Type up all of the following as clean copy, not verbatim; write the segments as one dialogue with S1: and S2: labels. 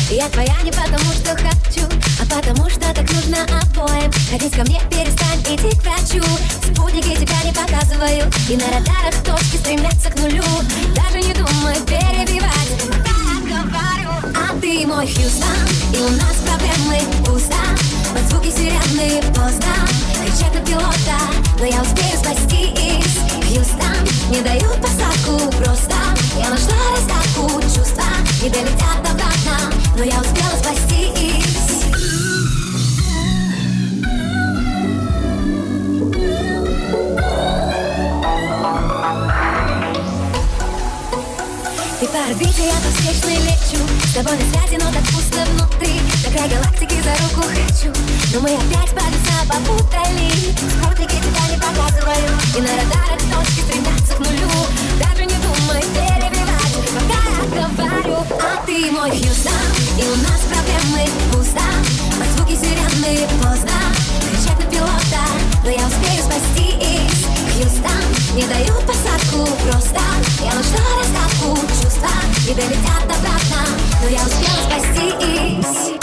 S1: Я твоя не потому, что хочу, а потому, что так нужно обоим. Ходить ко мне перестань, иди к врачу. Спутники тебя не показывают, и на радарах точки стремятся к нулю. Даже не думай перебивать, я говорю. А ты мой Хьюстон, и у нас проблемы пусто. Под звуки сирены поздно кричать на пилота, но я успею спасти из Хьюстон. Не дают посадку просто. Я нашла разгадку, чувства не долетят обратно, но я успела спасти из. Ты по орбите, я по встречной лечу. С тобой на связи, но так пусто внутри. На край галактики за руку хочу, но мы опять полюса попутали. Спутники тебя не показывают, и на радарах точки стремятся к нулю. Даже не думай перебивать, пока я говорю. А ты мой Хьюстон, и у нас проблемы пусто. Под звуки сирены поздно кричать на пилота, но я успею спасти из Хьюстон. Не дают посадку просто. Я нашла разгадку, чувства не долетят обратно, но я успела спасти из.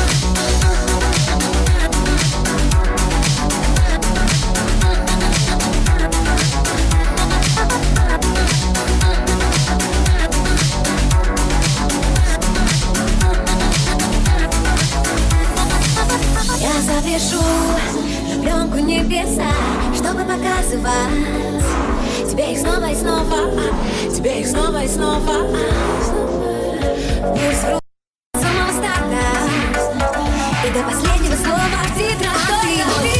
S1: Я завешу пленку небеса, чтобы показывать тебе их снова и снова, тебе их снова и снова. Пульс в руку с самого старта и до последнего слова в тетрадь. Ты мой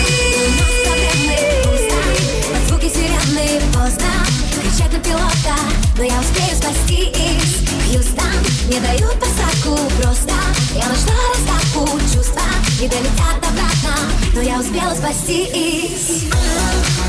S1: Хьюстон, под звуки сирены поздно кричать на пилота, но я успею спасти из Хьюстон. Не дают посадку просто. Я нашла разгадку, чувства не долетят обратно, но я успела спасти из.